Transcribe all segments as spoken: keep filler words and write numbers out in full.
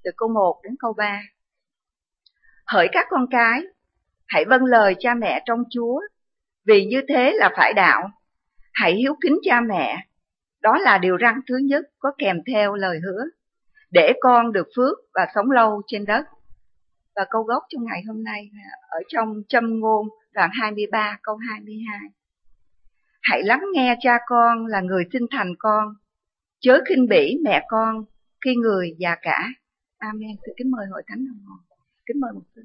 từ câu một đến câu ba. Hỡi các con cái, hãy vâng lời cha mẹ trong Chúa, vì như thế là phải đạo. Hãy hiếu kính cha mẹ, đó là điều răn thứ nhất có kèm theo lời hứa, để con được phước và sống lâu trên đất. Và câu gốc trong ngày hôm nay ở trong Châm ngôn đoạn hai mươi ba câu hai mươi hai. Hãy lắng nghe cha con là người sinh thành con, chớ khinh bỉ mẹ con khi người già cả. Amen. Xin kính mời hội thánh đồng hồ. Kính mời một sư.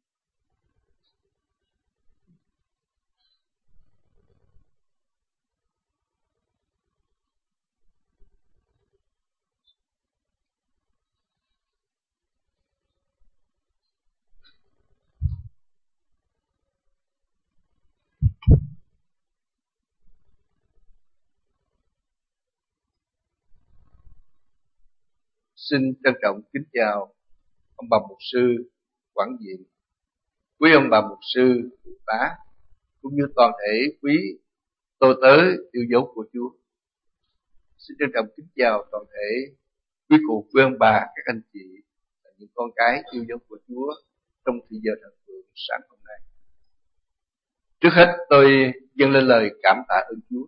Xin trân trọng kính chào ông bà mục sư, quản viện, quý ông bà mục sư, phụ tá, cũng như toàn thể quý tôi tớ yêu dấu của Chúa. Xin trân trọng kính chào toàn thể quý cụ, quý ông bà, các anh chị, và những con cái yêu dấu của Chúa trong thời giờ thần tượng sáng hôm nay. Trước hết tôi dâng lên lời cảm tạ ơn Chúa,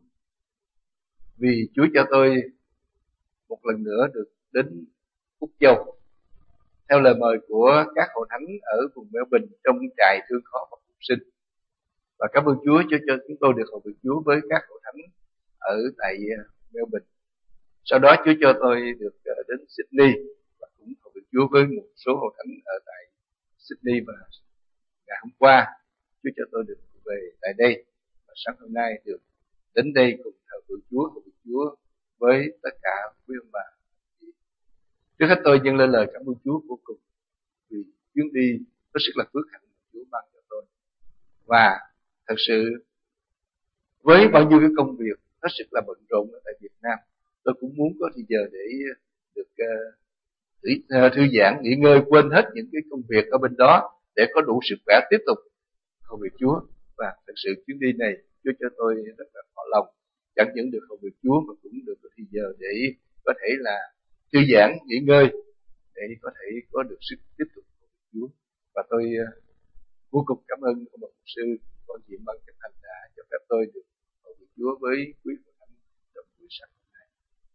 vì Chúa cho tôi một lần nữa được đến Úc Châu theo lời mời của các hội thánh ở vùng Melbourne trong trại thương khó và phục sinh. Và cảm ơn Chúa cho cho chúng tôi được hầu việc Chúa với các hội thánh ở tại Melbourne. Sau đó Chúa cho tôi được đến Sydney và cũng hầu việc Chúa với một số hội thánh ở tại Sydney. Và ngày hôm qua Chúa cho tôi được về tại đây, và sáng hôm nay được đến đây cùng thờ phượng Chúa, hầu việc Chúa với tất cả quý ông bà. Trước hết tôi dâng lên lời cảm ơn Chúa vô cùng vì chuyến đi rất sức là phước hạnh mà Chúa ban cho tôi. Và thật sự với bao nhiêu cái công việc rất sức là bận rộn ở tại Việt Nam, tôi cũng muốn có thời giờ để được uh, thư, uh, thư giãn, nghỉ ngơi, quên hết những cái công việc ở bên đó để có đủ sức khỏe tiếp tục hầu việc Chúa. Và thật sự chuyến đi này Chúa cho tôi rất là thọ lòng, chẳng những được hầu việc Chúa mà cũng được có thời giờ để có thể là thư giãn, nghỉ ngơi để có thể có được sức tiếp tục hầu việc Chúa. Và tôi uh, vô cùng cảm ơn ông bà mục sư quản viện ban chấp hành đã cho phép tôi được hầu việc Chúa với quý hội thánh trong buổi sáng hôm nay.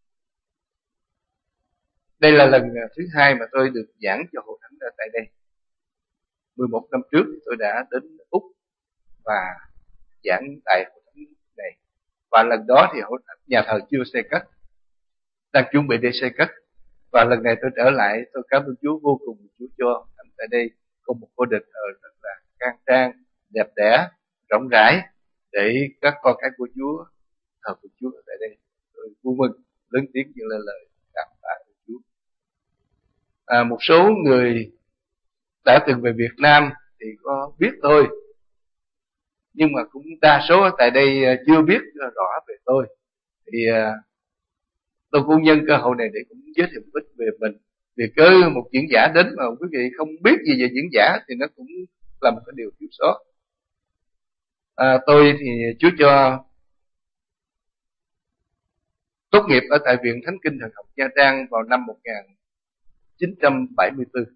Đây là lần thứ hai mà tôi được giảng cho hội thánh ở tại đây. mười một năm trước thì tôi đã đến Úc và giảng tại hội thánh này, và lần đó thì hội thánh nhà thờ chưa xây cất, đang chuẩn bị để xây cất. Và lần này tôi trở lại, tôi cảm ơn Chúa vô cùng. Chúa cho thành tại đây có một ngôi đền thờ rất là khang trang, đẹp đẽ, rộng rãi để các con cái của Chúa thờ phượng Chúa ở tại đây. Tôi vui mừng lớn tiếng dâng lên lời cảm tạ của Chúa. À, một số người đã từng về Việt Nam thì có biết tôi, nhưng mà cũng đa số ở tại đây chưa biết rõ về tôi. Thì tôi cũng nhân cơ hội này để cũng giới thiệu một ít về mình. Vì cớ một diễn giả đến mà quý vị không biết gì về diễn giả thì nó cũng là một cái điều thiếu sót. À, tôi thì Chúa cho tốt nghiệp ở tại Viện Thánh Kinh Thần học Nha Trang vào năm một nghìn chín trăm bảy mươi tư.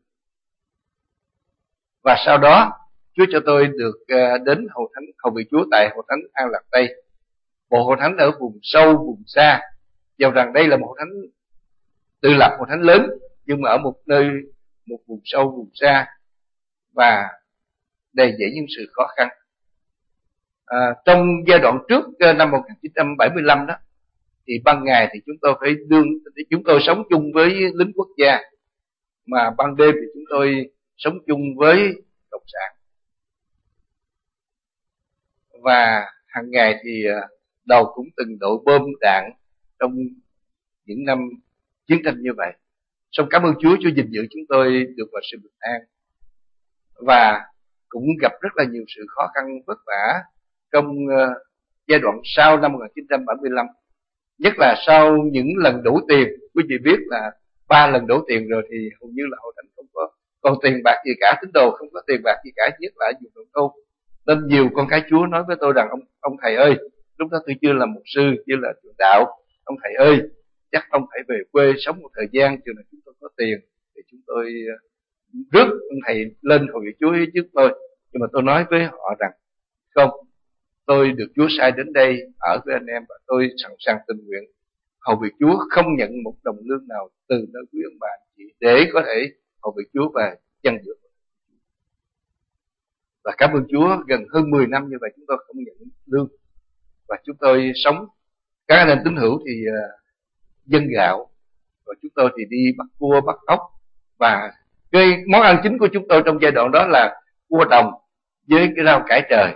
Và sau đó Chúa cho tôi được đến hội thánh hầu việc Chúa tại hội thánh An Lạc Tây, một hội thánh ở vùng sâu vùng xa. Dầu rằng đây là một hội thánh tự lập, hội thánh lớn, nhưng mà ở một nơi, một vùng sâu vùng xa và đầy dẫy những sự khó khăn. À, trong giai đoạn trước năm một nghìn chín trăm bảy mươi lăm đó, thì ban ngày thì chúng tôi phải đương, chúng tôi sống chung với lính quốc gia, mà ban đêm thì chúng tôi sống chung với cộng sản. Và hàng ngày thì đầu cũng từng đội bom đạn trong những năm chiến tranh như vậy. Song cảm ơn Chúa, Chúa gìn giữ chúng tôi được vào sự bình an. Và cũng gặp rất là nhiều sự khó khăn vất vả trong uh, giai đoạn sau năm một nghìn chín trăm bảy mươi lăm. Nhất là sau những lần đổ tiền. Quý vị biết là ba lần đổ tiền rồi thì hầu như là hội thánh không có còn tiền bạc gì cả, tín đồ không có tiền bạc gì cả, nhất là ở vùng nông thôn. Nên nhiều con cái Chúa nói với tôi rằng ông ông thầy ơi, lúc đó tôi chưa là mục sư, chưa là truyền đạo, ông thầy ơi, chắc ông phải về quê sống một thời gian, chừng nào chúng tôi có tiền thì chúng tôi rước ông thầy lên hội vị Chúa trước tôi. Nhưng mà tôi nói với họ rằng không, tôi được Chúa sai đến đây ở với anh em và tôi sẵn sàng tình nguyện hầu việc Chúa, không nhận một đồng lương nào từ nơi quý ông bà anh chị để có thể hầu việc Chúa và dân dựa. Và cảm ơn Chúa, gần hơn mười năm như vậy chúng tôi không nhận lương và chúng tôi sống, các anh em tín hữu thì uh, dân gạo, và chúng tôi thì đi bắt cua bắt ốc, và cái món ăn chính của chúng tôi trong giai đoạn đó là cua đồng với cái rau cải trời.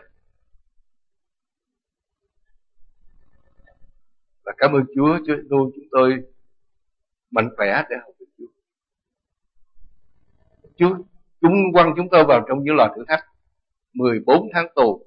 Và cảm ơn Chúa, Chúa nuôi chúng tôi mạnh khỏe để hầu việc Chúa. Chúa chúng quăng chúng tôi vào trong những loài thử thách mười bốn tháng tù,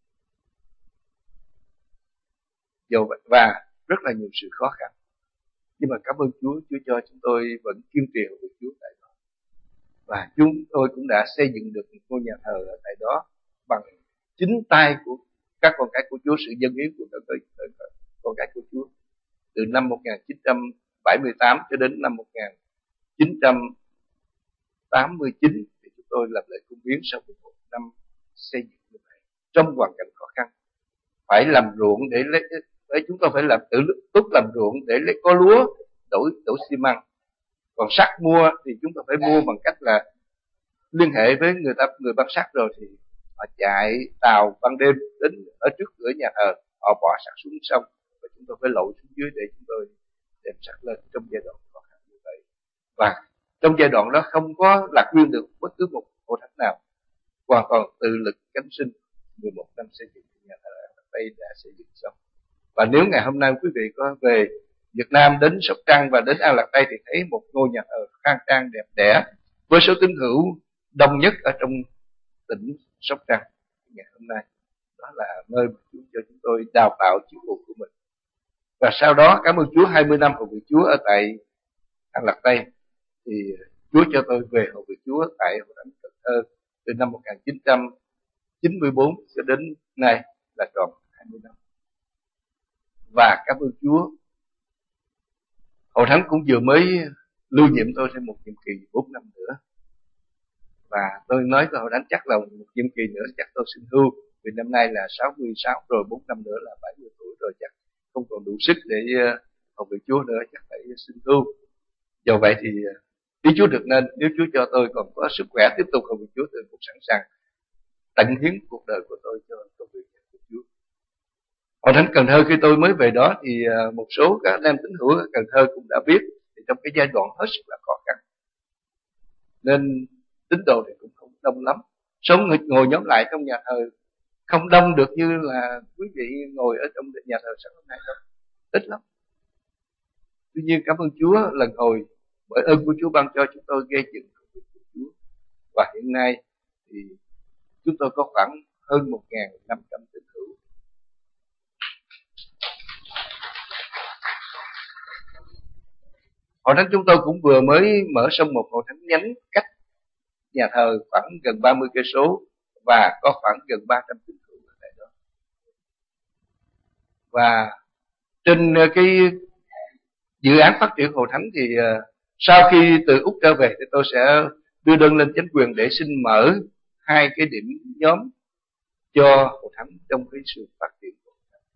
dầu vậy và rất là nhiều sự khó khăn. Nhưng mà cảm ơn Chúa, Chúa cho chúng tôi vẫn kiên trì hầu việc Chúa tại đó. Và chúng tôi cũng đã xây dựng được một ngôi nhà thờ ở tại đó bằng chính tay của các con cái của Chúa, sự dâng hiến của các con cái của Chúa. Từ năm một nghìn chín trăm bảy mươi tám cho đến năm một nghìn chín trăm tám mươi chín thì chúng tôi làm lễ cung hiến sau mười một năm xây dựng như vậy. Trong hoàn cảnh khó khăn, phải làm ruộng để lấy, để chúng tôi phải làm tự túc làm ruộng để lấy có lúa đổ đổ xi măng. Còn sắt mua thì chúng tôi phải mua bằng cách là liên hệ với người ta, người bán sắt rồi thì họ chạy tàu ban đêm đến ở trước cửa nhà thờ, họ bỏ sắt xuống sông và chúng tôi phải lội xuống dưới để chúng tôi đem sắt lên trong giai đoạn khó khăn như vậy. Và trong giai đoạn đó không có lạc nguyên được bất cứ một hội thánh nào, hoàn toàn tự lực cánh sinh. Mười một năm xây dựng nhà thờ Tây đã xây dựng xong. Và nếu ngày hôm nay quý vị có về Việt Nam đến Sóc Trăng và đến An Lạc Tây thì thấy một ngôi nhà thờ khang trang đẹp đẽ với số tín hữu đông nhất ở trong tỉnh Sóc Trăng ngày hôm nay. Đó là nơi mà Chúa cho chúng tôi đào tạo chức vụ của mình. Và sau đó cảm ơn Chúa, hai mươi năm hầu việc Chúa ở tại An Lạc Tây thì Chúa cho tôi về hầu việc Chúa tại Hội Thánh Cần Thơ từ năm một nghìn chín trăm chín mươi tư cho đến nay là tròn hai mươi năm. Và cảm ơn Chúa, Hội Thánh cũng vừa mới lưu nhiệm tôi thêm một nhiệm kỳ bốn năm nữa. Và tôi nói với Hội Thánh chắc là một nhiệm kỳ nữa chắc tôi xin hưu, vì năm nay là sáu mươi sáu rồi, bốn năm nữa là bảy mươi tuổi rồi, chắc không còn đủ sức để hầu việc Chúa nữa, chắc phải xin hưu. Do vậy thì ý Chúa được nên, nếu Chúa cho tôi còn có sức khỏe tiếp tục hầu việc Chúa, tôi cũng sẵn sàng tận hiến cuộc đời của tôi cho công việc của Chúa. Hội Thánh Cần Thơ khi tôi mới về đó thì một số các anh em tín hữu ở Cần Thơ cũng đã biết, thì trong cái giai đoạn hết sức là khó khăn nên tín đồ thì cũng không đông lắm. Sống ngồi nhóm lại trong nhà thờ không đông được như là quý vị ngồi ở trong nhà thờ sáng hôm nay đâu, ít lắm. Tuy nhiên cảm ơn Chúa, lần hồi bởi ơn của Chúa ban cho chúng tôi gây dựng công việc của Chúa, và hiện nay thì chúng tôi có khoảng hơn một nghìn năm trăm tín hữu. Hội thánh chúng tôi cũng vừa mới mở xong một hội thánh nhánh cách nhà thờ khoảng gần ba mươi cây số và có khoảng gần ba trăm tín hữu ở tại đó. Và trên cái dự án phát triển hội thánh thì sau khi từ Úc trở về thì tôi sẽ đưa đơn lên chính quyền để xin mở hai cái điểm nhóm cho hội thánh trong cái sự phát triển của hội thánh.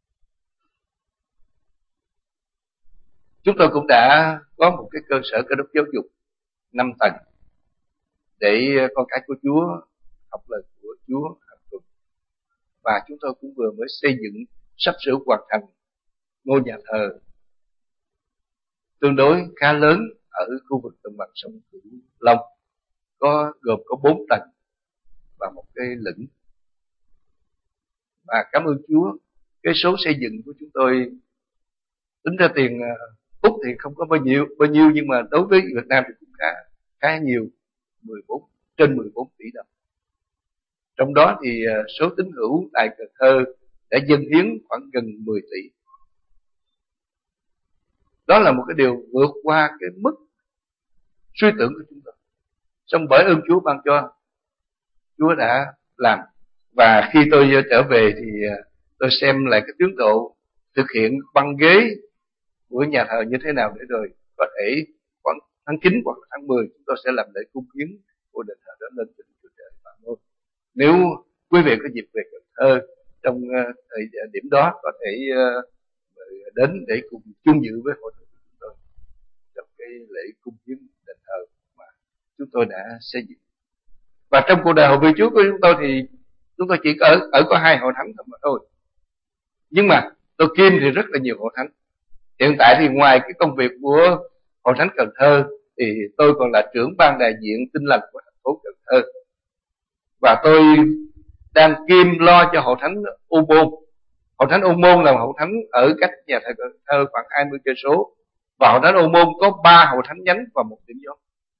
Chúng tôi cũng đã có một cái cơ sở cơ đốc giáo dục năm tầng để con cái của Chúa học lời của Chúa hàng tuần. Và chúng tôi cũng vừa mới xây dựng sắp sửa hoàn thành ngôi nhà thờ tương đối khá lớn ở khu vực đồng bằng sông Cửu Long, có gồm có bốn tầng và một cái lửng. Và cảm ơn Chúa, cái số xây dựng của chúng tôi tính ra tiền Úc thì không có bao nhiêu bao nhiêu nhưng mà đối với Việt Nam thì cũng khá khá nhiều, mười bốn trên mười bốn tỷ đồng. Trong đó thì số tín hữu tại Cần Thơ đã dâng hiến khoảng gần mười tỷ. Đó là một cái điều vượt qua cái mức suy tưởng của chúng tôi. Xong bởi ơn Chúa ban cho, Chúa đã làm. Và khi tôi trở về thì tôi xem lại cái tiến độ thực hiện băng ghế của nhà thờ như thế nào để rồi có thể khoảng tháng chín hoặc là tháng mười chúng tôi sẽ làm lễ cung hiến của đền thờ đó lên trên Chúa Trời Bà Môn. Nếu quý vị có dịp về Cần Thơ trong uh, thời điểm đó có thể uh, đến để cùng chung dự với hội thánh của chúng tôi trong cái lễ cung hiến đền thờ mà chúng tôi đã xây dựng. Và trong cuộc đời hội vị Chúa của chúng tôi thì chúng tôi chỉ ở ở có hai hội thánh thôi mà thôi. Nhưng mà tôi kiêm thì rất là nhiều hội thánh. Hiện tại thì ngoài cái công việc của hội thánh Cần Thơ thì tôi còn là trưởng ban đại diện Tin Lành của thành phố Cần Thơ. Và tôi đang kiêm lo cho hội thánh U Môn. Hội thánh U Môn là hội thánh ở cách nhà thờ Cần Thơ khoảng hai mươi cây số. Và hội thánh U Môn có ba hội thánh nhánh và một điểm nhóm.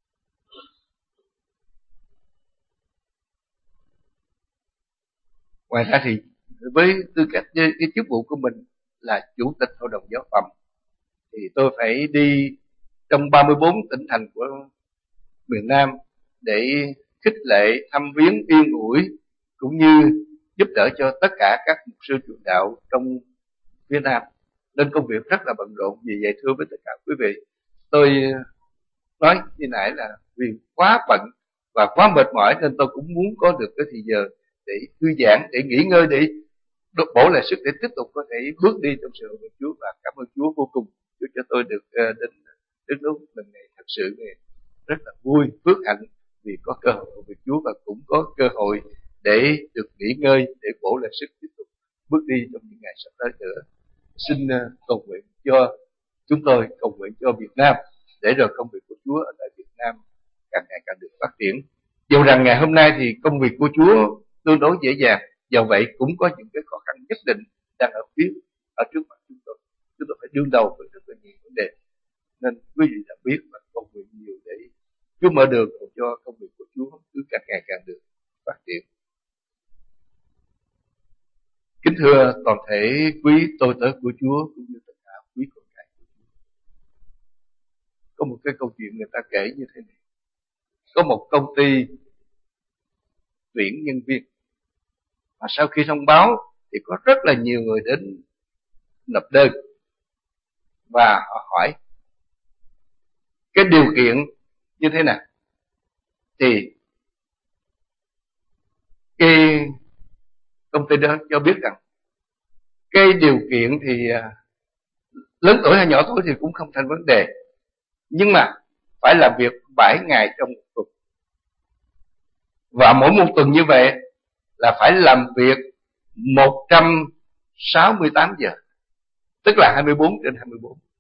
Ngoài ra thì với tư cách cái chức vụ của mình là chủ tịch hội đồng giáo phẩm thì tôi phải đi trong ba mươi bốn tỉnh thành của miền Nam để khích lệ, thăm viếng, yên ủi cũng như giúp đỡ cho tất cả các mục sư truyền đạo trong phía Nam. Nên công việc rất là bận rộn. Vì vậy thưa với tất cả quý vị, tôi nói như nãy là vì quá bận và quá mệt mỏi nên tôi cũng muốn có được cái thời giờ để thư giãn, để nghỉ ngơi, để được bổ lại sức để tiếp tục có thể bước đi trong sự của Chúa. Và cảm ơn Chúa vô cùng Chúa cho tôi được uh, đến đến lúc mình này thật sự này rất là vui, phước hạnh vì có cơ hội với Chúa và cũng có cơ hội để được nghỉ ngơi, để bổ lại sức tiếp tục bước đi trong những ngày sắp tới nữa. Xin uh, cầu nguyện cho chúng tôi, cầu nguyện cho Việt Nam để rồi công việc của Chúa ở tại Việt Nam càng ngày càng được phát triển. Dù rằng ngày hôm nay thì công việc của Chúa tương đối dễ dàng, do vậy cũng có những cái khó khăn nhất định đang ở phía ở trước mặt chúng tôi. Chúng tôi phải đương đầu với rất là nhiều vấn đề. Nên quý vị đã biết và cầu nguyện nhiều để Chúa mở đường cho công việc của Chúa cứ càng ngày càng được phát triển. Kính thưa toàn thể quý tôi tớ của Chúa cũng như tất cả quý con cái của Chúa. Có một cái câu chuyện người ta kể như thế này. Có một công ty tuyển nhân viên. Và sau khi thông báo thì có rất là nhiều người đến nộp đơn. Và họ hỏi cái điều kiện như thế nào. Thì cái công ty đó cho biết rằng cái điều kiện thì lớn tuổi hay nhỏ tuổi thì cũng không thành vấn đề. Nhưng mà phải làm việc bảy ngày trong một tuần. Và mỗi một tuần như vậy là phải làm việc một trăm sáu mươi tám giờ. Tức là hai mươi bốn trên hai mươi bốn.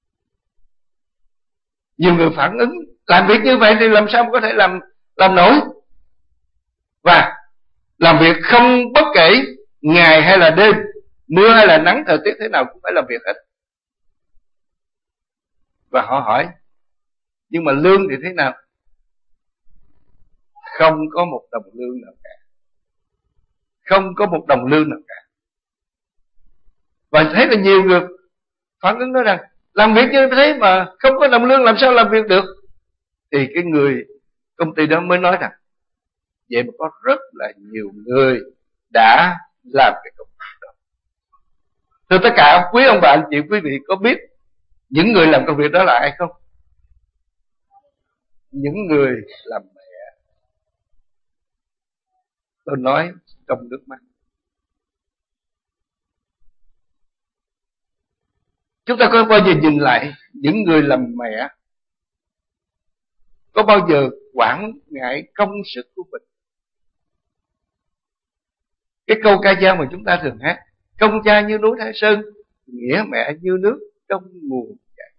Nhiều người phản ứng làm việc như vậy thì làm sao có thể làm làm nổi. Và làm việc không bất kể ngày hay là đêm, mưa hay là nắng, thời tiết thế nào cũng phải làm việc hết. Và họ hỏi, nhưng mà lương thì thế nào? Không có một đồng lương nào cả. Không có một đồng lương nào cả. Và thấy là nhiều người phản ứng nói rằng làm việc như thế mà không có đồng lương làm sao làm việc được. Thì cái người công ty đó mới nói rằng vậy mà có rất là nhiều người đã làm cái công việc đó. Thưa tất cả quý ông bà anh chị, quý vị có biết những người làm công việc đó là ai không? Những người làm mẹ. Tôi nói trong nước mắt. Chúng ta có bao giờ nhìn lại những người làm mẹ có bao giờ quản ngại công sức của mình? Cái câu ca dao mà chúng ta thường hát, công cha như núi Thái Sơn, nghĩa mẹ như nước trong nguồn chảy.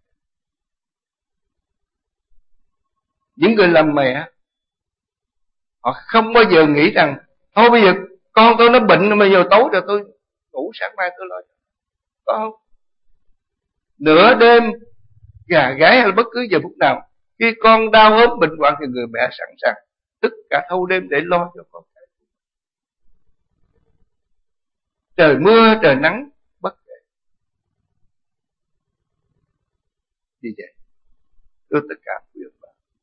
Những người làm mẹ họ không bao giờ nghĩ rằng thôi bây giờ con tôi nó bệnh, bây giờ tối rồi tôi ngủ, sáng mai tôi lo. Có không? Nửa đêm gà gáy hay bất cứ giờ phút nào khi con đau ốm bệnh hoạn thì người mẹ sẵn sàng tất cả thâu đêm để lo cho con. Trời mưa trời nắng bất kể. Như vậy thưa tất cả quý ông bà,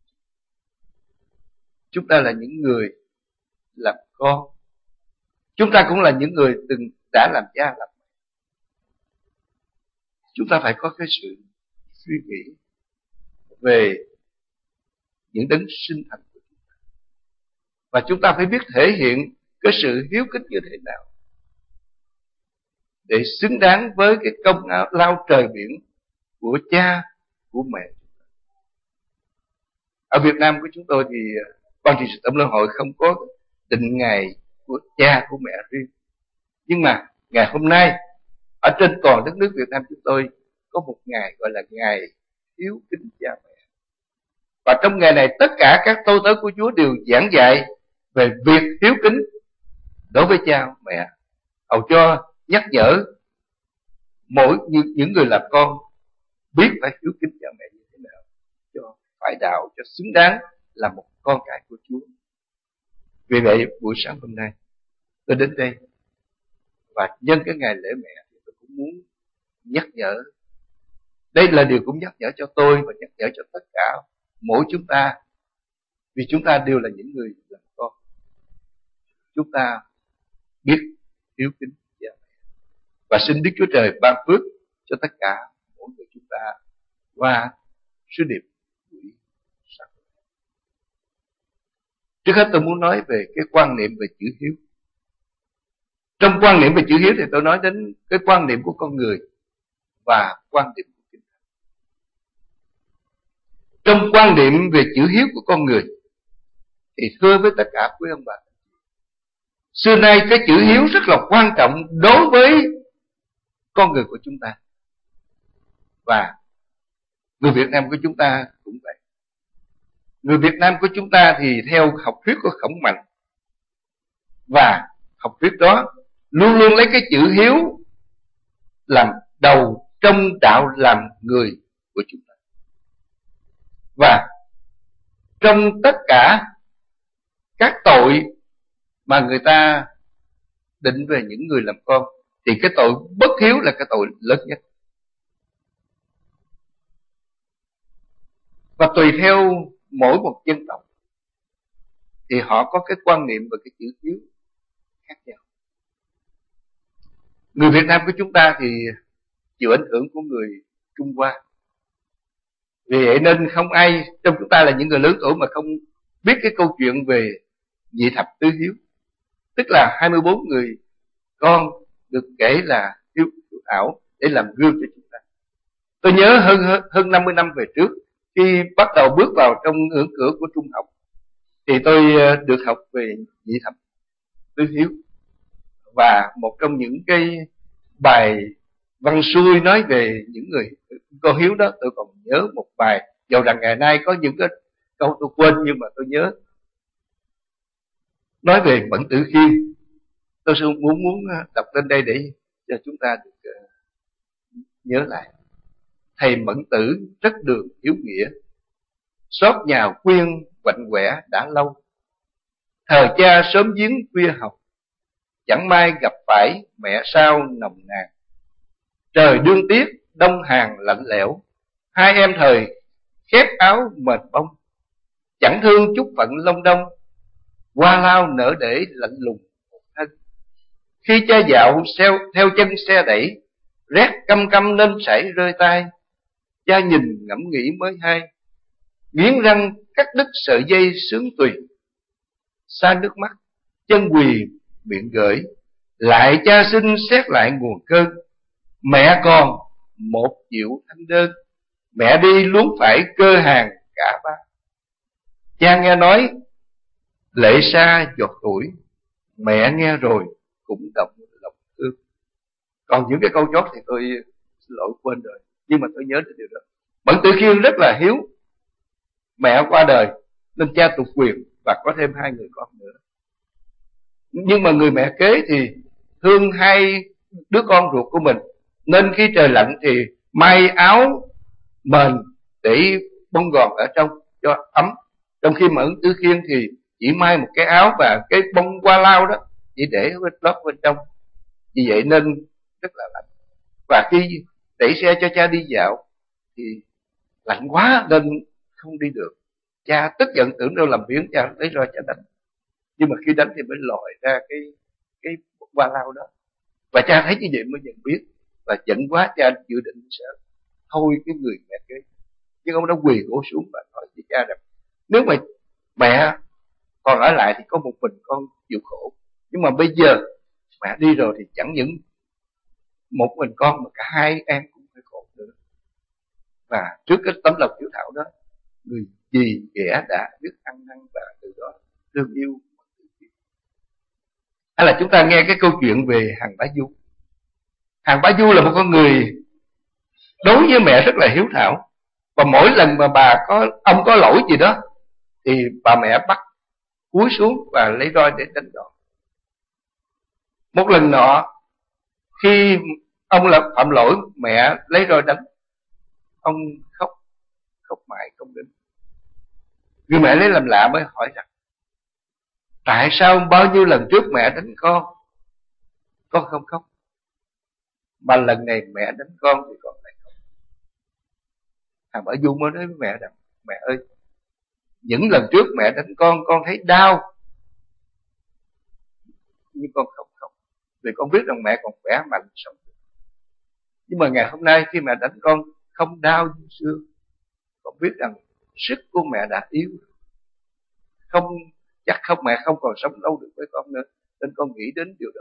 chúng ta là những người làm con, chúng ta cũng là những người từng đã làm cha làm mẹ. Chúng ta phải có cái sự suy nghĩ về những đấng sinh thành của chúng ta. Và chúng ta phải biết thể hiện cái sự hiếu kính như thế nào để xứng đáng với cái công lao trời biển của cha, của mẹ. Ở Việt Nam của chúng tôi thì Ban trị sự Tổng Liên Hội không có định ngày của cha, của mẹ riêng. Nhưng mà ngày hôm nay ở trên toàn đất nước Việt Nam chúng tôi có một ngày gọi là ngày hiếu kính cha mẹ. Và trong ngày này tất cả các tôi tớ của Chúa đều giảng dạy về việc hiếu kính đối với cha mẹ, hầu cho nhắc nhở mỗi những người làm con biết phải hiếu kính cha mẹ như thế nào cho phải đạo, cho xứng đáng là một con cái của Chúa. Vì vậy buổi sáng hôm nay tôi đến đây và nhân cái ngày lễ mẹ thì tôi cũng muốn nhắc nhở. Đây là điều cũng nhắc nhở cho tôi và nhắc nhở cho tất cả mỗi chúng ta, vì chúng ta đều là những người làm con. Chúng ta biết hiếu kính cha mẹ và xin Đức Chúa Trời ban phước cho tất cả mỗi người chúng ta qua sứ điệp buổi sáng. Trước hết tôi muốn nói về cái quan niệm về chữ hiếu. Trong quan niệm về chữ hiếu thì tôi nói đến cái quan niệm của con người và quan niệm của Kinh Thánh. Trong quan niệm về chữ hiếu của con người thì thưa với tất cả quý ông bà, xưa nay cái chữ hiếu rất là quan trọng đối với con người của chúng ta. Và người Việt Nam của chúng ta cũng vậy. Người Việt Nam của chúng ta thì theo học thuyết của Khổng Mạnh, và học thuyết đó luôn luôn lấy cái chữ hiếu làm đầu trong đạo làm người của chúng ta. Và trong tất cả các tội mà người ta định về những người làm con thì cái tội bất hiếu là cái tội lớn nhất. Và tùy theo mỗi một dân tộc thì họ có cái quan niệm về cái chữ hiếu khác nhau. Người Việt Nam của chúng ta thì chịu ảnh hưởng của người Trung Hoa. Vì vậy nên không ai trong chúng ta là những người lớn tuổi mà không biết cái câu chuyện về nhị thập tứ hiếu. Tức là hai mươi bốn người con được kể là hiếu, hiếu thảo để làm gương cho chúng ta. Tôi nhớ hơn hơn năm mươi năm về trước, khi bắt đầu bước vào trong ngưỡng cửa của trung học thì tôi được học về nhị thập tứ hiếu. Và một trong những cái bài văn xuôi nói về những người con hiếu đó, tôi còn nhớ một bài, dầu rằng ngày nay có những cái câu tôi quên nhưng mà tôi nhớ, nói về Mẫn Tử Khiêm. Tôi muốn muốn đọc lên đây để cho chúng ta được nhớ lại. Thầy Mẫn Tử rất đường hiếu nghĩa, xót nhà khuyên quạnh quẻ đã lâu. Thời cha sớm giếng khuya học, chẳng may gặp phải mẹ sao nồng nàn. Trời đương tiết đông hàng lạnh lẽo, hai em thời khép áo mền bông. Chẳng thương chút phận lông đông, hoa lao nở để lạnh lùng một thân. Khi cha dạo theo, theo chân xe đẩy, rét căm căm nên sảy rơi tai. Cha nhìn ngẫm nghĩ mới hay, nghiến răng cắt đứt sợi dây sướng tùy. Xa nước mắt chân quỳ miệng gửi, lại cha xin xét lại nguồn cơn. Mẹ còn một triệu thanh đơn, mẹ đi luôn phải cơ hàng cả ba. Cha nghe nói lệ xa giọt tuổi, mẹ nghe rồi cũng động lòng thương. Còn những cái câu chót thì tôi xin lỗi quên rồi, nhưng mà tôi nhớ được điều đó. Mẫn Tử Khiêm rất là hiếu. Mẹ qua đời nên cha tục quyền và có thêm hai người con nữa. Nhưng mà người mẹ kế thì thương hai đứa con ruột của mình, nên khi trời lạnh thì may áo mền để bông gòn ở trong cho ấm. Trong khi Mẫn Tử Khiêm thì chỉ may một cái áo và cái bông hoa lao đó chỉ để lót bên trong. Vì vậy nên rất là lạnh. Và khi đẩy xe cho cha đi dạo thì lạnh quá nên không đi được. Cha tức giận tưởng đâu làm biếng, cha lấy roi cha đánh. Nhưng mà khi đánh thì mới lòi ra cái cái hoa lao đó. Và cha thấy như vậy mới nhận biết. Và giận quá cha dự định sẽ thôi cái người mẹ kế. Nhưng ông đã quỳ cổ xuống và nói với cha rằng Nếu mà mẹ còn ở lại thì có một mình con chịu khổ. Nhưng mà bây giờ mẹ đi rồi thì chẳng những một mình con mà cả hai em cũng phải khổ nữa. Và trước cái tấm lòng hiếu thảo đó, người dì ghẻ đã biết ăn năn và từ đó thương yêu. Hay là chúng ta nghe cái câu chuyện về Hằng Bá Du. Hằng Bá Du là một con người đối với mẹ rất là hiếu thảo. Và mỗi lần mà bà có ông có lỗi gì đó thì bà mẹ bắt cúi xuống và lấy roi để đánh đòn. Một lần nọ khi ông là phạm lỗi, mẹ lấy roi đánh, ông khóc, khóc mãi không đến. Người mẹ lấy làm lạ mới hỏi rằng tại sao bao nhiêu lần trước mẹ đánh con, con không khóc, mà lần này mẹ đánh con thì con lại khóc. Hằng Bá Du mới nói với mẹ rằng mẹ ơi, những lần trước mẹ đánh con, con thấy đau, nhưng con không khóc, vì con biết rằng mẹ còn khỏe mạnh sống. Nhưng mà ngày hôm nay khi mẹ đánh con không đau như xưa, con biết rằng sức của mẹ đã yếu, không chắc không mẹ không còn sống lâu được với con nữa, nên con nghĩ đến điều đó.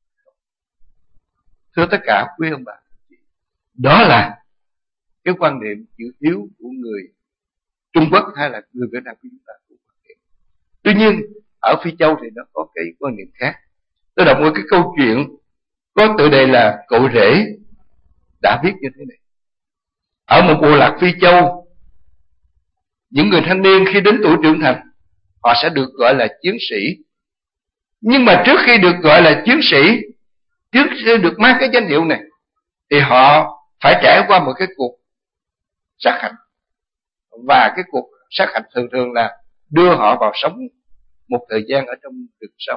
Thưa tất cả quý ông bà, đó là cái quan niệm chữ hiếu của người Trung Quốc hay là người Việt Nam của chúng ta. Tuy nhiên ở Phi Châu thì nó có cái quan niệm khác. Tôi đọc một cái câu chuyện có tựa đề là Cậu Rể đã viết như thế này. Ở một bộ lạc Phi Châu, những người thanh niên khi đến tuổi trưởng thành, họ sẽ được gọi là chiến sĩ. Nhưng mà trước khi được gọi là chiến sĩ, trước khi được mang cái danh hiệu này, thì họ phải trải qua một cái cuộc sát hạch. Và cái cuộc sát hạch thường thường là đưa họ vào sống một thời gian ở trong rừng sâu.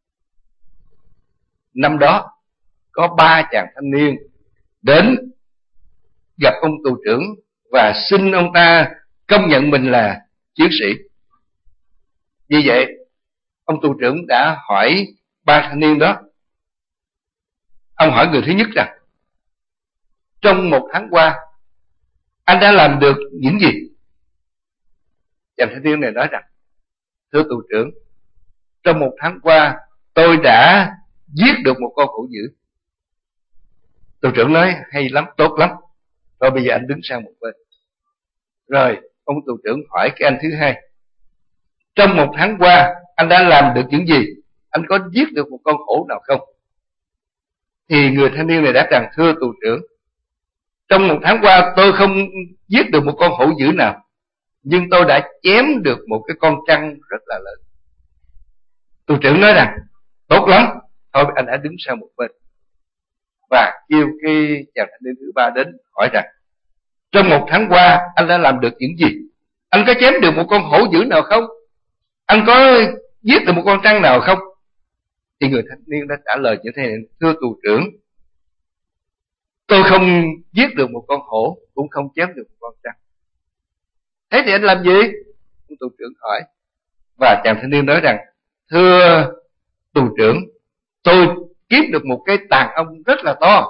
Năm đó có ba chàng thanh niên đến gặp ông tù trưởng và xin ông ta công nhận mình là chiến sĩ. Như vậy ông tù trưởng đã hỏi ba thanh niên đó. Ông hỏi người thứ nhất rằng trong một tháng qua anh đã làm được những gì? Chàng thanh niên này nói rằng thưa tù trưởng, trong một tháng qua tôi đã giết được một con hổ dữ. Tù trưởng nói hay lắm, tốt lắm. Rồi bây giờ anh đứng sang một bên. Rồi ông tù trưởng hỏi cái anh thứ hai, trong một tháng qua anh đã làm được những gì? Anh có giết được một con hổ nào không? Thì người thanh niên này đáp rằng thưa tù trưởng, trong một tháng qua tôi không giết được một con hổ dữ nào, nhưng tôi đã chém được một cái con trăng rất là lớn. Tù trưởng nói rằng tốt lắm, thôi anh đã đứng sang một bên. Và kêu cái chàng thanh niên thứ ba đến hỏi rằng trong một tháng qua anh đã làm được những gì? Anh có chém được một con hổ dữ nào không? Anh có giết được một con trăng nào không? Thì người thanh niên đã trả lời như thế này, thưa tù trưởng, tôi không giết được một con hổ, cũng không chém được một con trăng. Thế thì anh làm gì? Ông tù trưởng hỏi. Và chàng thanh niên nói rằng thưa tù trưởng, tôi kiếm được một cái tàn ông rất là to.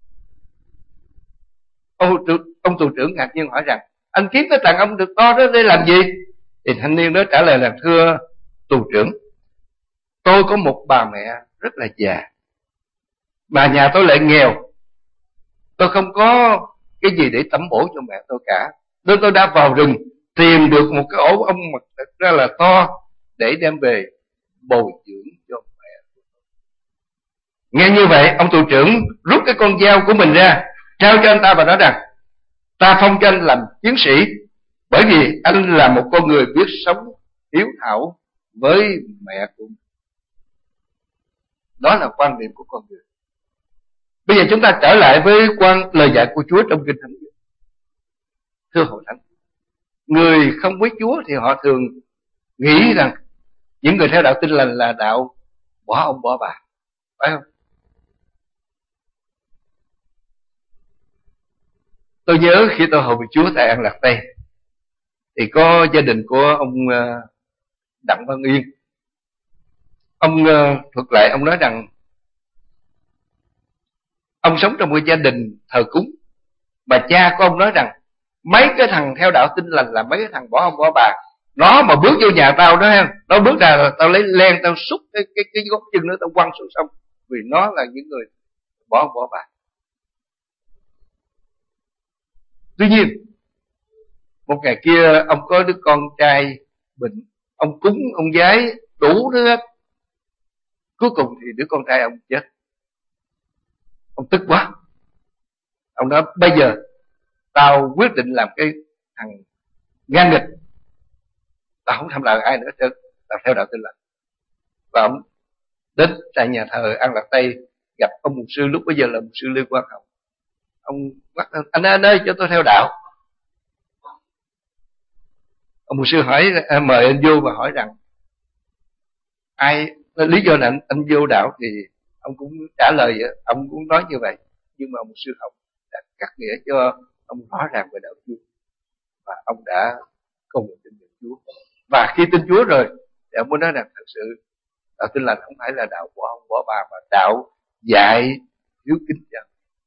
Ông, ông tù trưởng ngạc nhiên hỏi rằng anh kiếm cái tàn ông được to đó để làm gì? Thì thanh niên đó trả lời là thưa tù trưởng, tôi có một bà mẹ rất là già, mà nhà tôi lại nghèo, tôi không có cái gì để tẩm bổ cho mẹ tôi cả, nên tôi đã vào rừng tìm được một cái ổ ong mặt thật ra là to để đem về bồi dưỡng cho mẹ. Nghe như vậy, ông tù trưởng rút cái con dao của mình ra trao cho anh ta và nói rằng ta phong cho anh làm chiến sĩ bởi vì anh là một con người biết sống hiếu thảo với mẹ của mình. Đó là quan điểm của con người. Bây giờ chúng ta trở lại với quan lời dạy của Chúa trong Kinh Thánh. Thưa hội thánh, người không biết Chúa thì họ thường nghĩ rằng những người theo đạo Tin Lành là đạo bỏ ông bỏ bà, phải không? Tôi nhớ khi tôi hầu việc Chúa tại An Lạc Tây thì có gia đình của ông Đặng Văn Yên. Ông thuật lại, ông nói rằng ông sống trong một gia đình thờ cúng, mà cha của ông nói rằng mấy cái thằng theo đạo Tin Lành là mấy cái thằng bỏ ông bỏ bà, Nó mà bước vô nhà tao đó ha, nó bước ra là tao lấy len tao xúc cái cái cái gót chân nó, tao quăng xuống sông. Vì nó là những người bỏ bỏ bà. Tuy nhiên một ngày kia ông có đứa con trai bệnh, ông cúng ông giái đủ thứ hết. Cuối cùng thì đứa con trai ông chết. Ông tức quá. Ông nói bây giờ tao quyết định làm cái thằng ngang nghịch, tao không thăm lại ai nữa hết, tao theo đạo Tin Lành. Và ông đến tại nhà thờ An Lạc Tây gặp ông mục sư, lúc bây giờ là mục sư Lê Quang Hồng. Ông bắt anh ơi, anh ơi cho tôi theo đạo. Ông mục sư hỏi, à, mời anh vô và hỏi rằng ai lý do là anh, anh vô đạo, thì ông cũng trả lời, ông cũng nói như vậy. Nhưng mà ông mục sư Hồng đã cắt nghĩa cho ông rõ ràng về đạo Chúa, và ông đã không được tin Chúa. Và khi tin Chúa rồi thì ông mới nói rằng thật sự đạo Tin Lành không phải là đạo của ông bỏ bà, mà đạo dạy hiếu kính cha.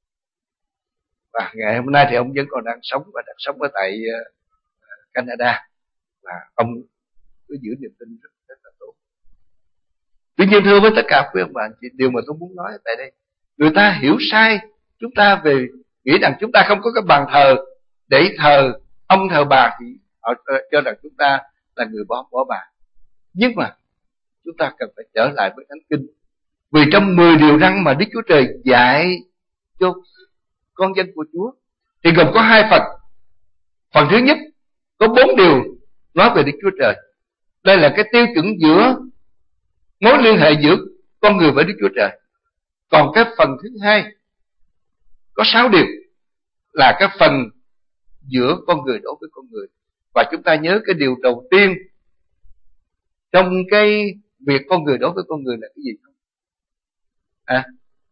Và ngày hôm nay thì ông vẫn còn đang sống và đang sống ở tại Canada, và ông cứ giữ niềm tin rất, rất là tốt. Tuy nhiên thưa với tất cả quý ông bà anh chị, điều mà tôi muốn nói tại đây, người ta hiểu sai chúng ta về nghĩ rằng chúng ta không có cái bàn thờ để thờ ông thờ bà, thì họ cho rằng chúng ta là người bỏ bỏ bà. Nhưng mà chúng ta cần phải trở lại với Thánh Kinh, vì trong mười điều răn mà Đức Chúa Trời dạy cho con dân của Chúa thì gồm có hai phần. Phần thứ nhất có bốn điều nói về Đức Chúa Trời. Đây là cái tiêu chuẩn giữa mối liên hệ giữa con người với Đức Chúa Trời. Còn cái phần thứ hai có sáu điều, là cái phần giữa con người đối với con người. Và chúng ta nhớ cái điều đầu tiên trong cái việc con người đối với con người là cái gì không? À,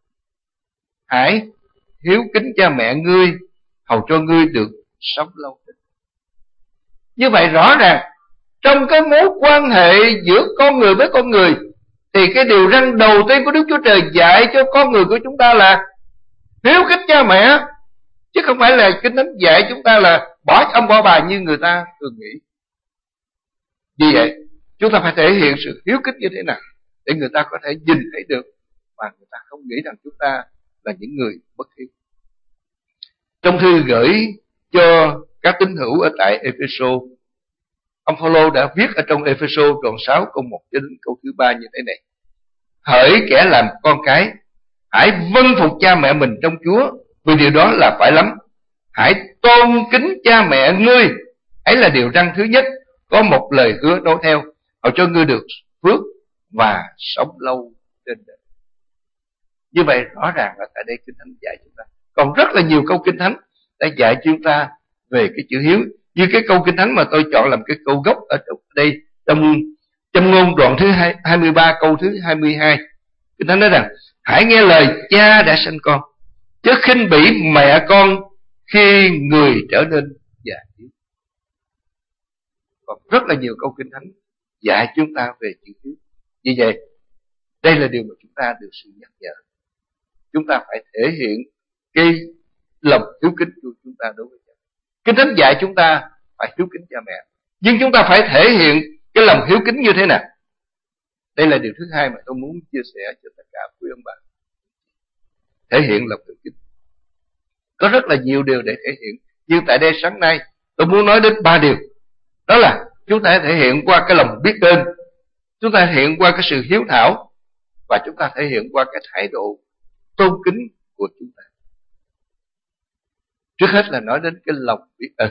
hãy hiếu kính cha mẹ ngươi, hầu cho ngươi được sống lâu. Như vậy rõ ràng trong cái mối quan hệ giữa con người với con người thì cái điều răn đầu tiên của Đức Chúa Trời dạy cho con người của chúng ta là hiếu kính cha mẹ, chứ không phải là Kinh Thánh dạy chúng ta là bỏ ông bỏ bà như người ta thường nghĩ. Vì vậy chúng ta phải thể hiện sự hiếu kính như thế nào để người ta có thể nhìn thấy được, và người ta không nghĩ rằng chúng ta là những người bất hiếu. Trong thư gửi cho các tín hữu ở tại Ephesos, ông Phaolô đã viết ở trong Ephesos đoạn sáu câu một cho đến câu thứ ba như thế này: hỡi kẻ làm con cái, hãy vâng phục cha mẹ mình trong Chúa, vì điều đó là phải lắm. Hãy tôn kính cha mẹ ngươi, ấy là điều răn thứ nhất, có một lời hứa nối theo, hầu cho ngươi được phước và sống lâu trên đời. Như vậy rõ ràng là tại đây Kinh Thánh dạy chúng ta. Còn rất là nhiều câu Kinh Thánh đã dạy chúng ta về cái chữ hiếu. Như cái câu Kinh Thánh mà tôi chọn làm cái câu gốc ở đây, trong Châm Ngôn đoạn thứ hai mươi ba câu thứ hai mươi hai, Kinh Thánh nói rằng hãy nghe lời cha đã sanh con, chớ khinh bỉ mẹ con khi người trở nên già yếu. Còn rất là nhiều câu Kinh Thánh dạy chúng ta về chữ hiếu. Vì vậy đây là điều mà chúng ta được sự nhắc nhở. Chúng ta phải thể hiện cái lòng hiếu kính của chúng ta đối với cha. Kinh Thánh dạy chúng ta phải hiếu kính cha mẹ, nhưng chúng ta phải thể hiện cái lòng hiếu kính như thế nào. Đây là điều thứ hai mà tôi muốn chia sẻ cho tất cả quý ông bà. Thể hiện lòng hiếu kính có rất là nhiều điều để thể hiện, nhưng tại đây sáng nay tôi muốn nói đến ba điều. Đó là chúng ta thể hiện qua cái lòng biết ơn, chúng ta thể hiện qua cái sự hiếu thảo, và chúng ta thể hiện qua cái thái độ tôn kính của chúng ta. Trước hết là nói đến cái lòng biết ơn.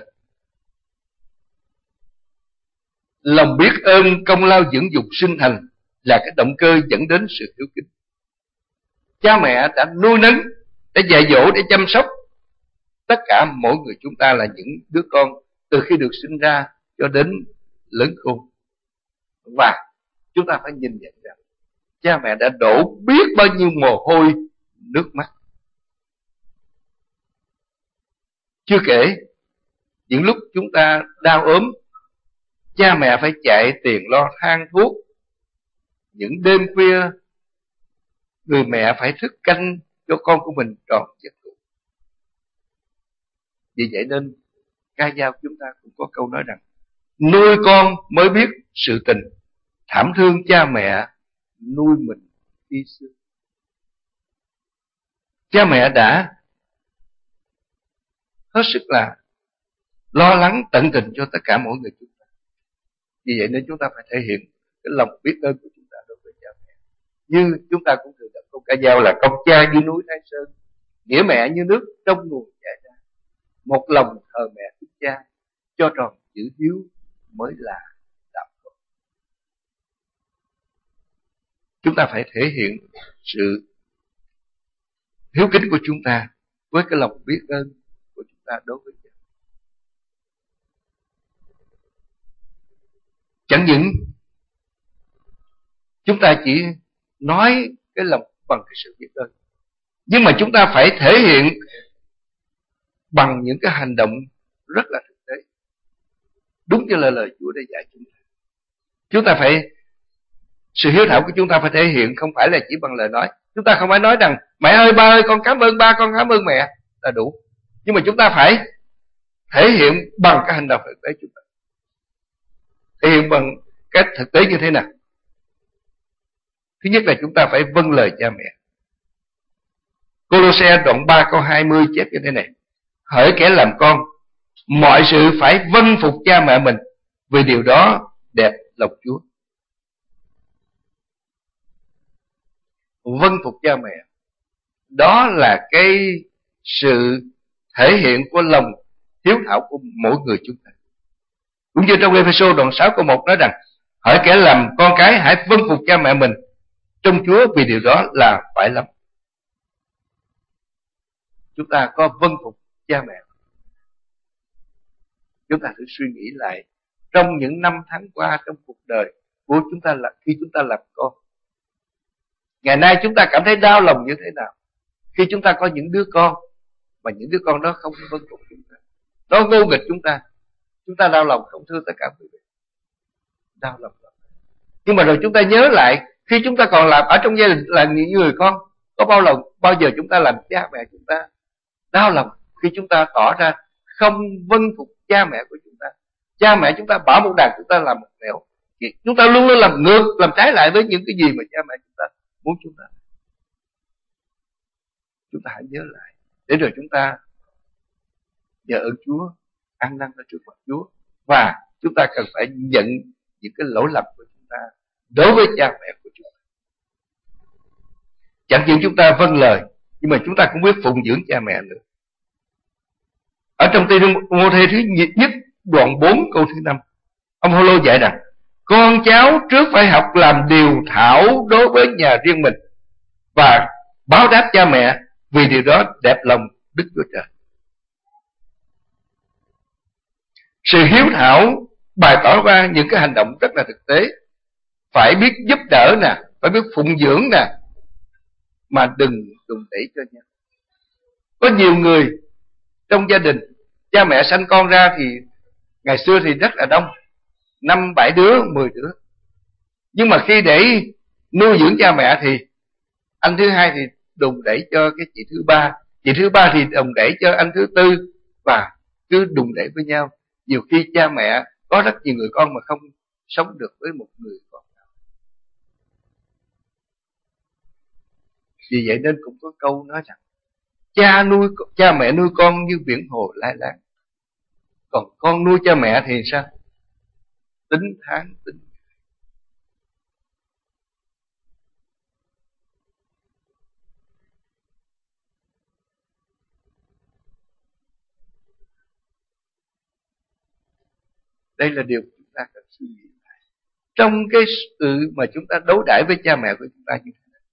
Lòng biết ơn công lao dưỡng dục sinh thành là cái động cơ dẫn đến sự hiếu kính. Cha mẹ đã nuôi nấng, đã dạy dỗ, để chăm sóc tất cả mỗi người chúng ta là những đứa con từ khi được sinh ra cho đến lớn khôn. Và chúng ta phải nhìn nhận rằng cha mẹ đã đổ biết bao nhiêu mồ hôi nước mắt. Chưa kể những lúc chúng ta đau ốm, cha mẹ phải chạy tiền lo than thuốc. Những đêm khuya, người mẹ phải thức canh cho con của mình tròn giấc ngủ. Vì vậy nên ca dao chúng ta cũng có câu nói rằng nuôi con mới biết sự tình, thảm thương cha mẹ nuôi mình khi xưa. Cha mẹ đã hết sức là lo lắng tận tình cho tất cả mỗi người chúng ta. Vì vậy nên chúng ta phải thể hiện cái lòng biết ơn của chúng ta đối với cha mẹ. Như chúng ta cũng thường đọc câu ca dao là công cha như núi Thái Sơn, nghĩa mẹ như nước trong nguồn chảy ra. Một lòng thờ mẹ kính cha, cho tròn chữ hiếu mới là đạo con. Chúng ta phải thể hiện sự hiếu kính của chúng ta với cái lòng biết ơn của chúng ta đối với cha. Chẳng những chúng ta chỉ nói cái lòng bằng cái sự biết ơn, nhưng mà chúng ta phải thể hiện bằng những cái hành động rất là thực tế, đúng như là lời Chúa đã dạy chúng ta. Chúng ta phải, sự hiếu thảo của chúng ta phải thể hiện không phải là chỉ bằng lời nói. Chúng ta không phải nói rằng mẹ ơi ba ơi con cảm ơn ba, con cảm ơn mẹ là đủ. Nhưng mà chúng ta phải thể hiện bằng cái hành động thực tế chúng ta. Thể hiện bằng cách thực tế như thế nào? Thứ nhất là chúng ta phải vâng lời cha mẹ. Cô-lô-se đoạn ba câu hai mươi chép như thế này: hỡi kẻ làm con, mọi sự phải vâng phục cha mẹ mình, vì điều đó đẹp lòng Chúa. Vâng phục cha mẹ, đó là cái sự thể hiện của lòng hiếu thảo của mỗi người chúng ta. Cũng như trong Ê-phê-sô đoạn sáu câu một nói rằng: hỡi kẻ làm con cái, hãy vâng phục cha mẹ mình trong Chúa, vì điều đó là phải lắm. Chúng ta có vâng phục cha mẹ. Chúng ta thử suy nghĩ lại trong những năm tháng qua trong cuộc đời của chúng ta, là khi chúng ta làm con. Ngày nay chúng ta cảm thấy đau lòng như thế nào khi chúng ta có những đứa con mà những đứa con đó không vâng phục chúng ta, nó vô nghịch chúng ta. Chúng ta đau lòng không, thưa tất cả quý vị? Đau lòng lắm. Nhưng mà rồi chúng ta nhớ lại, khi chúng ta còn làm ở trong gia đình là những người con, có bao lòng bao giờ chúng ta làm cha mẹ chúng ta đau lòng khi chúng ta tỏ ra không vâng phục cha mẹ của chúng ta. Cha mẹ chúng ta bảo một đằng, chúng ta làm một nẻo. Chúng ta luôn luôn làm ngược, làm trái lại với những cái gì mà cha mẹ chúng ta muốn chúng ta. Chúng ta hãy nhớ lại, để rồi chúng ta nhờ ơn Chúa, ăn năn ở trước mặt Chúa, và chúng ta cần phải nhận những cái lỗi lầm của chúng ta đối với cha mẹ của chúng ta. Chẳng những chúng ta vâng lời, nhưng mà chúng ta cũng biết phụng dưỡng cha mẹ nữa. Ở trong Ti-mô-thê thứ nhất đoạn bốn câu thứ năm, ông Phaolô dạy rằng: con cháu trước phải học làm điều thảo đối với nhà riêng mình, và báo đáp cha mẹ, vì điều đó đẹp lòng Đức Chúa Trời. Sự hiếu thảo bày tỏ ra những cái hành động rất là thực tế. Phải biết giúp đỡ nè, phải biết phụng dưỡng nè, mà đừng đùn đẩy cho nhau. Có nhiều người trong gia đình, cha mẹ sanh con ra thì ngày xưa thì rất là đông, năm bảy đứa, mười đứa. Nhưng mà khi để nuôi dưỡng cha mẹ thì anh thứ hai thì đùn đẩy cho cái chị thứ ba, chị thứ ba thì đùn đẩy cho anh thứ tư, và cứ đùn đẩy với nhau. Nhiều khi cha mẹ có rất nhiều người con mà không sống được với một người con nào. Vì vậy nên cũng có câu nói rằng: cha nuôi cha mẹ nuôi con như biển hồ lai láng, còn con nuôi cha mẹ thì sao? Tính tháng tính. Đây là điều chúng ta cần suy nghĩ lại trong cái sự mà chúng ta đối đãi với cha mẹ của chúng ta như thế này.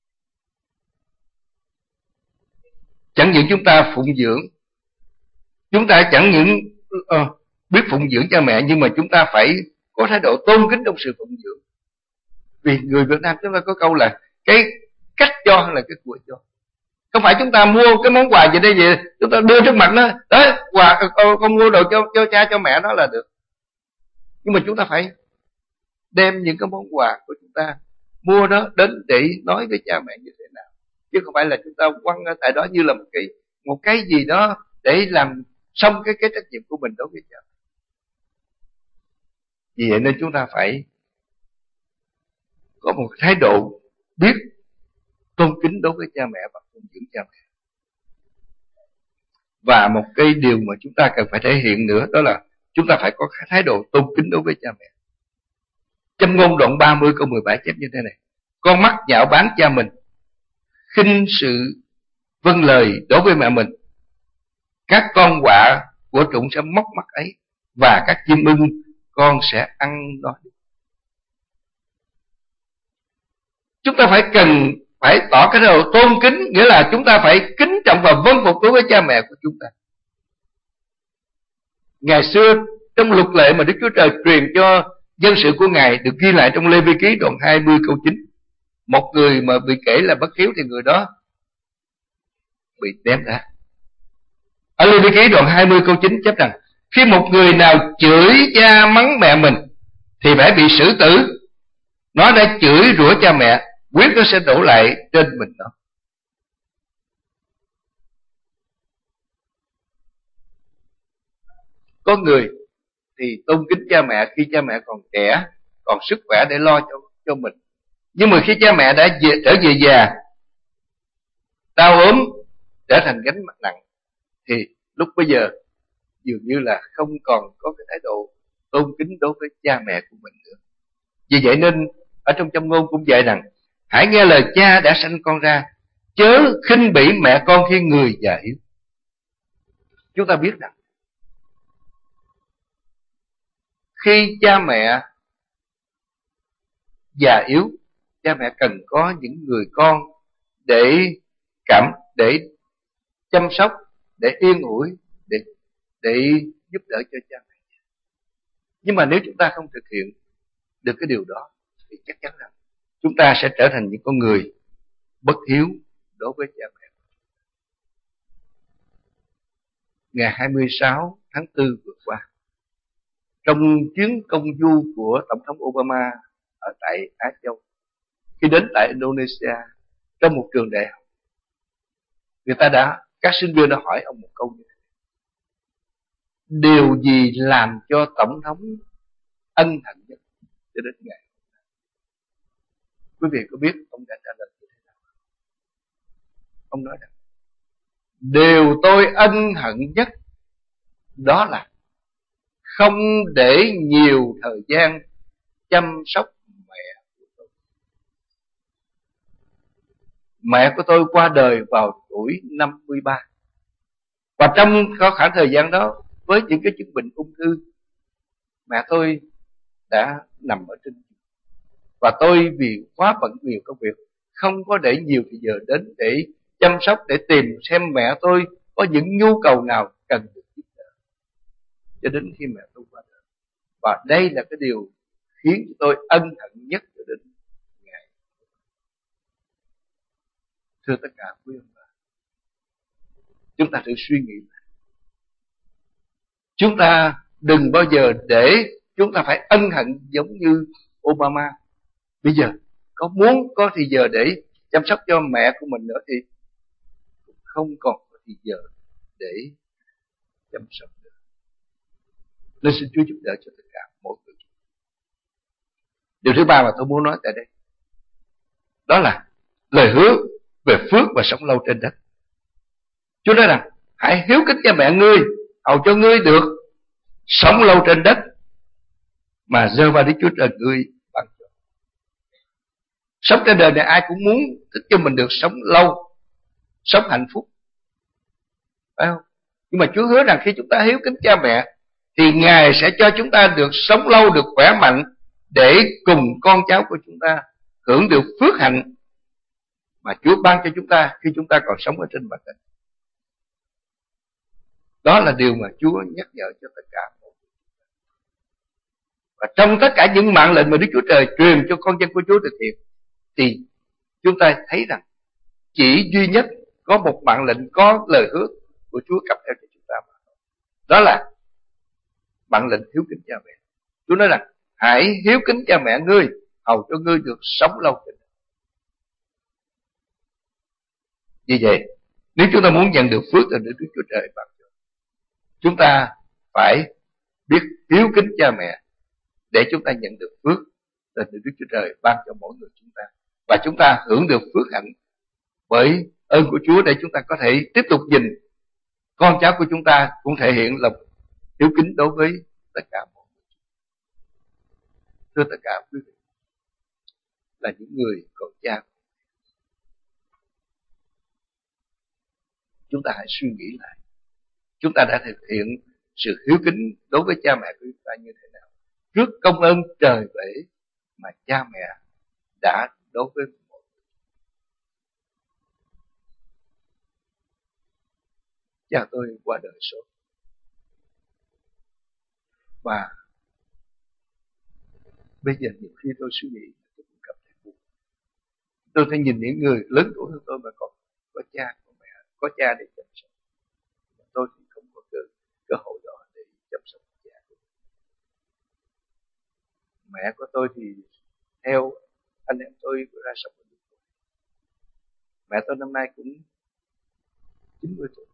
Chẳng những chúng ta phụng dưỡng, chúng ta chẳng những uh, biết phụng dưỡng cha mẹ, nhưng mà chúng ta phải có thái độ tôn kính trong sự phụng dưỡng. Vì người Việt Nam chúng ta có câu là cái cách cho hay là cái của cho. Không phải chúng ta mua cái món quà gì đây gì chúng ta đưa trước mặt nó, đấy quà con, con mua đồ cho cho cha cho mẹ nó là được. Nhưng mà chúng ta phải đem những cái món quà của chúng ta mua đó đến để nói với cha mẹ như thế nào, chứ không phải là chúng ta quăng ở tại đó như là một cái một cái gì đó để làm xong cái cái trách nhiệm của mình đối với cha. Vì vậy nên chúng ta phải có một thái độ biết tôn kính đối với cha mẹ và phụng dưỡng cha mẹ. Và một cái điều mà chúng ta cần phải thể hiện nữa, đó là chúng ta phải có thái độ tôn kính đối với cha mẹ. Châm ngôn đoạn ba mươi câu mười bảy chép như thế này: con mắt nhạo báng cha mình, khinh sự vâng lời đối với mẹ mình. Các con quạ của trũng sẽ móc mắt ấy, và các chim ưng con sẽ ăn nó. Chúng ta phải cần phải tỏ cái thái độ tôn kính, nghĩa là chúng ta phải kính trọng và vâng phục đối với cha mẹ của chúng ta. Ngày xưa trong luật lệ mà Đức Chúa Trời truyền cho dân sự của Ngài được ghi lại trong Lê Vi Ký đoạn hai mươi câu chín. Một người mà bị kể là bất hiếu thì người đó bị đem ra. Ở Lê Vi Ký đoạn hai mươi câu chín chép rằng: khi một người nào chửi cha mắng mẹ mình thì phải bị xử tử. Nó đã chửi rủa cha mẹ, quyết nó sẽ đổ lại trên mình nó. Có người thì tôn kính cha mẹ khi cha mẹ còn trẻ, còn sức khỏe để lo cho, cho mình. Nhưng mà khi cha mẹ đã về, trở về già, đau ốm, trở thành gánh nặng, thì lúc bây giờ dường như là không còn có cái thái độ tôn kính đối với cha mẹ của mình nữa. Vì vậy nên ở trong Châm ngôn cũng dạy rằng: hãy nghe lời cha đã sanh con ra, chớ khinh bỉ mẹ con khi người già yếu. Chúng ta biết rằng khi cha mẹ già yếu, cha mẹ cần có những người con để cảm, để chăm sóc, để yên ủi, để để giúp đỡ cho cha mẹ. Nhưng mà nếu chúng ta không thực hiện được cái điều đó thì chắc chắn rằng chúng ta sẽ trở thành những con người bất hiếu đối với cha mẹ. Ngày hai mươi sáu tháng tư vừa qua, trong chuyến công du của Tổng thống Obama ở tại Á Châu, khi đến tại Indonesia, trong một trường đại học, người ta đã, các sinh viên đã hỏi ông một câu như thế: điều gì làm cho Tổng thống ân hận nhất cho đến ngày? Quý vị có biết ông đã trả lời như thế nào? Ông nói rằng: điều tôi ân hận nhất đó là không để nhiều thời gian chăm sóc mẹ của tôi. Mẹ của tôi qua đời vào tuổi năm mươi ba. Và trong khoảng thời gian đó, với những cái chứng bệnh ung thư, mẹ tôi đã nằm ở trên. Và tôi vì quá bận nhiều công việc, không có để nhiều thời giờ đến để chăm sóc, để tìm xem mẹ tôi có những nhu cầu nào cần được giúp đỡ, cho đến khi mẹ tôi qua đời. Và đây là cái điều khiến tôi ân hận nhất cho đến ngày. Thưa tất cả quý ông bà, chúng ta thử suy nghĩ. Chúng ta đừng bao giờ để chúng ta phải ân hận giống như Obama. Bây giờ có muốn có thì giờ để chăm sóc cho mẹ của mình nữa thì không còn có thì giờ để chăm sóc nữa. Nên xin Chúa giúp đỡ cho tất cả mỗi người. Điều thứ ba mà tôi muốn nói tại đây, đó là lời hứa về phước và sống lâu trên đất. Chúa nói rằng: hãy hiếu kính cha mẹ ngươi, hầu cho ngươi được sống lâu trên đất mà Giê-hô-va Đức Chúa Trời ngươi ban cho. Sống trên đời này ai cũng muốn thích cho mình được sống lâu, sống hạnh phúc, phải không? Nhưng mà Chúa hứa rằng khi chúng ta hiếu kính cha mẹ thì Ngài sẽ cho chúng ta được sống lâu, được khỏe mạnh, để cùng con cháu của chúng ta hưởng được phước hạnh mà Chúa ban cho chúng ta khi chúng ta còn sống ở trên mặt đất. Đó là điều mà Chúa nhắc nhở cho tất cả. Và trong tất cả những mạng lệnh mà Đức Chúa Trời truyền cho con dân của Chúa thực hiện, thì chúng ta thấy rằng chỉ duy nhất có một mạng lệnh có lời hứa của Chúa cập theo cho chúng ta. Đó là mạng lệnh hiếu kính cha mẹ. Chúa nói rằng: hãy hiếu kính cha mẹ ngươi, hầu cho ngươi được sống lâu trên. Vì vậy, nếu chúng ta muốn nhận được phước từ Đức Chúa Trời ban cho, chúng ta phải biết hiếu kính cha mẹ để chúng ta nhận được phước từ Đức Chúa Trời ban cho mỗi người chúng ta, và chúng ta hưởng được phước hạnh bởi ơn của Chúa, để chúng ta có thể tiếp tục nhìn con cháu của chúng ta cũng thể hiện lòng hiếu kính đối với tất cả mọi người. Thưa tất cả quý vị, là những người còn cha, chúng ta hãy suy nghĩ lại, chúng ta đã thực hiện sự hiếu kính đối với cha mẹ của chúng ta như thế nào, trước công ơn trời bể mà cha mẹ đã đối với mọi người. Cha tôi qua đời sớm, và bây giờ nhiều khi tôi suy nghĩ, tôi cũng cảm thấy buồn. Tôi thấy nhìn những người lớn tuổi hơn tôi mà còn có cha, có mẹ, có cha để chăm sóc. Tôi thì không có cơ, cơ hội đó để chăm sóc cha của mình. Mẹ của tôi thì theo anh em tôi ra sống ở nước ngoài. Mẹ tôi năm nay cũng chín mươi tuổi.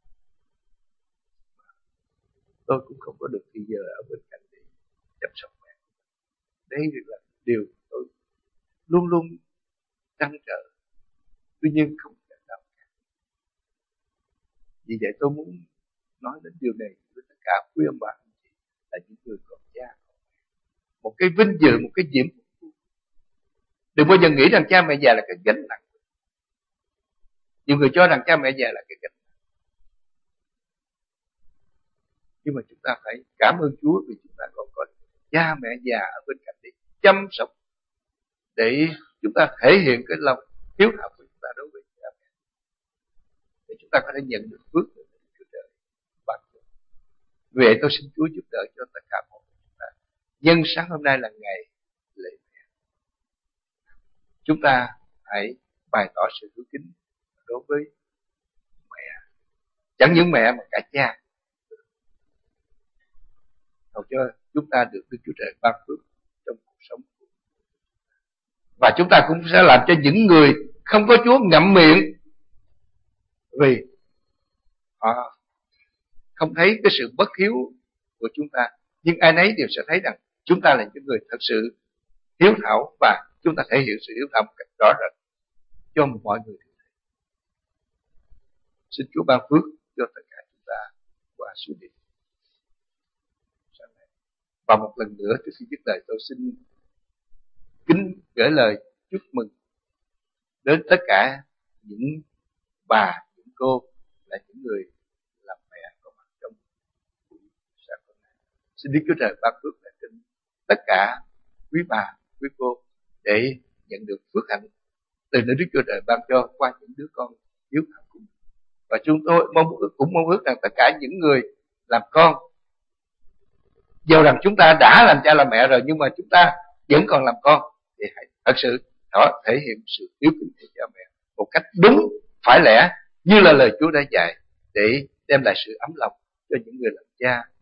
Tôi cũng không có được thời giờ ở bên cạnh để chăm sóc mẹ. Đây là điều tôi luôn luôn trăn trở, tuy nhiên không thể nào cả. Vì vậy tôi muốn nói đến điều này với tất cả quý ông bà anh chị, là những người còn cha còn mẹ. Một cái vinh dự, một cái diễm phúc. Đừng bao giờ nghĩ rằng cha mẹ già là cái gánh nặng. Nhiều người cho rằng cha mẹ già là cái gánh nặng. Nhưng mà chúng ta phải cảm ơn Chúa vì chúng ta còn có cha mẹ già ở bên cạnh để chăm sóc, để chúng ta thể hiện cái lòng hiếu thảo của chúng ta đối với cha mẹ, để chúng ta có thể nhận được phước từ Chúa Trời ban cho. Vì vậy tôi xin Chúa giúp đỡ cho tất cả mọi người chúng ta. Nhân sáng hôm nay là ngày lễ mẹ, chúng ta hãy bày tỏ sự hiếu kính đối với mẹ, chẳng những mẹ mà cả cha, hầu cho chúng ta được Đức Chúa Trời ban phước trong cuộc sống. Và chúng ta cũng sẽ làm cho những người không có Chúa ngậm miệng, vì họ không thấy cái sự bất hiếu của chúng ta, nhưng ai nấy đều sẽ thấy rằng chúng ta là những người thật sự hiếu thảo, và chúng ta thể hiện sự hiếu thảo một cách rõ rệt cho mọi người. Xin Chúa ban phước cho tất cả chúng ta qua suy niệm. Và một lần nữa trước khi dứt lời, tôi xin kính gửi lời chúc mừng đến tất cả những bà, những cô là những người làm mẹ có mặt trong buổi sáng hôm nay. Xin Đức Chúa Trời ban phước lại trên tất cả quý bà, quý cô để nhận được phước hạnh từ nơi Đức Chúa Trời ban cho qua những đứa con hiếu thảo của mình. Và chúng tôi mong ước, cũng mong ước rằng tất cả những người làm con, dù rằng chúng ta đã làm cha làm mẹ rồi, nhưng mà chúng ta vẫn còn làm con, thì hãy thật sự đó thể hiện sự hiếu kính của cha mẹ một cách đúng, phải lẽ như là lời Chúa đã dạy, để đem lại sự ấm lòng cho những người làm cha